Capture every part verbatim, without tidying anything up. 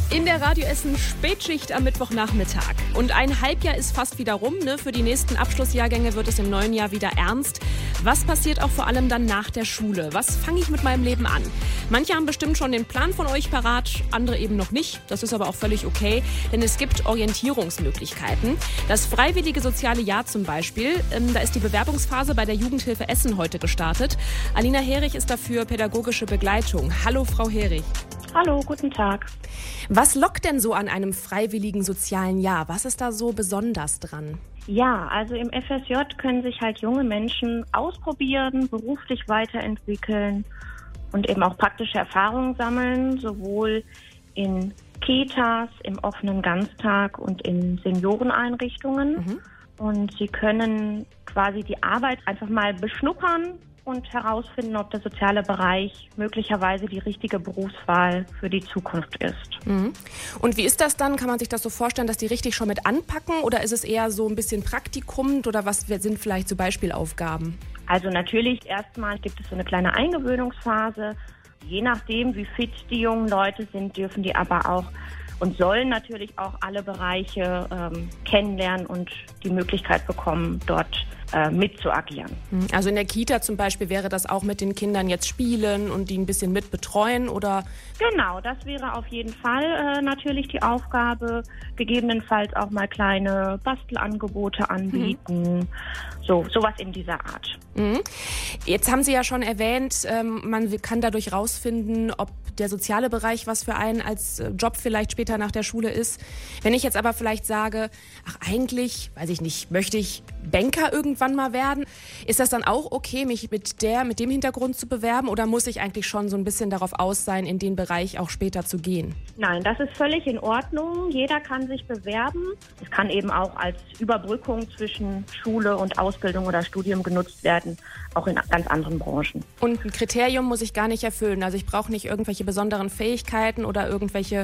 In der Radio Essen Spätschicht am Mittwochnachmittag. Und ein Halbjahr ist fast wieder rum. Ne? Für die nächsten Abschlussjahrgänge wird es im neuen Jahr wieder ernst. Was passiert auch vor allem dann nach der Schule? Was fange ich mit meinem Leben an? Manche haben bestimmt schon den Plan von euch parat, andere eben noch nicht. Das ist aber auch völlig okay, denn es gibt Orientierungsmöglichkeiten. Das freiwillige soziale Jahr zum Beispiel, ähm, da ist die Bewerbungsphase bei der Jugendhilfe Essen heute gestartet. Alina Herich ist dafür pädagogische Begleitung. Hallo, Frau Herich. Hallo, guten Tag. Was lockt denn so an einem freiwilligen sozialen Jahr? Was ist da so besonders dran? Ja, also im F S J können sich halt junge Menschen ausprobieren, beruflich weiterentwickeln und eben auch praktische Erfahrungen sammeln, sowohl in Kitas, im offenen Ganztag und in Senioreneinrichtungen. Mhm. Und sie können quasi die Arbeit einfach mal beschnuppern und herausfinden, ob der soziale Bereich möglicherweise die richtige Berufswahl für die Zukunft ist. Mhm. Und wie ist das dann? Kann man sich das so vorstellen, dass die richtig schon mit anpacken oder ist es eher so ein bisschen Praktikum oder was sind vielleicht so Beispielaufgaben? Also natürlich erstmal gibt es so eine kleine Eingewöhnungsphase. Je nachdem, wie fit die jungen Leute sind, dürfen die aber auch und sollen natürlich auch alle Bereiche ähm, kennenlernen und die Möglichkeit bekommen, dort äh, mit zu agieren. Also in der Kita zum Beispiel wäre das auch mit den Kindern jetzt spielen und die ein bisschen mit betreuen, oder? Genau, das wäre auf jeden Fall äh, natürlich die Aufgabe. Gegebenenfalls auch mal kleine Bastelangebote anbieten, mhm. so sowas in dieser Art. Mhm. Jetzt haben Sie ja schon erwähnt, ähm, man kann dadurch rausfinden, ob der soziale Bereich was für einen als Job vielleicht später nach der Schule ist. Wenn ich jetzt aber vielleicht sage, ach eigentlich, weiß ich nicht, möchte ich Banker irgendwann mal werden, ist das dann auch okay, mich mit der, mit dem Hintergrund zu bewerben oder muss ich eigentlich schon so ein bisschen darauf aus sein, in den Bereich auch später zu gehen? Nein, das ist völlig in Ordnung. Jeder kann sich bewerben. Es kann eben auch als Überbrückung zwischen Schule und Ausbildung oder Studium genutzt werden, auch in ganz anderen Branchen. Und ein Kriterium muss ich gar nicht erfüllen. Also ich brauche nicht irgendwelche besonderen Fähigkeiten oder irgendwelche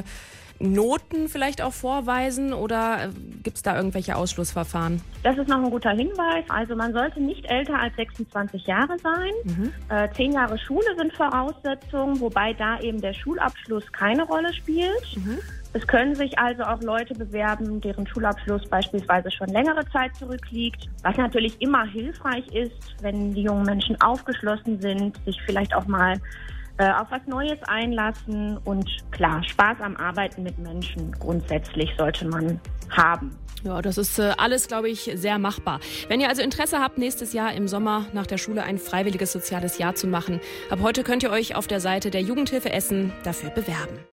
Noten vielleicht auch vorweisen oder gibt es da irgendwelche Ausschlussverfahren? Das ist noch ein guter Hinweis. Also man sollte nicht älter als sechsundzwanzig Jahre sein. Mhm. Äh, zehn Jahre Schule sind Voraussetzungen, wobei da eben der Schulabschluss keine Rolle spielt. Mhm. Es können sich also auch Leute bewerben, deren Schulabschluss beispielsweise schon längere Zeit zurückliegt. Was natürlich immer hilfreich ist, wenn die jungen Menschen aufgeschlossen sind, sich vielleicht auch mal äh, auf was Neues einlassen. Und klar, Spaß am Arbeiten mit Menschen grundsätzlich sollte man haben. Ja, das ist äh, alles, glaube ich, sehr machbar. Wenn ihr also Interesse habt, nächstes Jahr im Sommer nach der Schule ein freiwilliges soziales Jahr zu machen, ab heute könnt ihr euch auf der Seite der Jugendhilfe Essen dafür bewerben.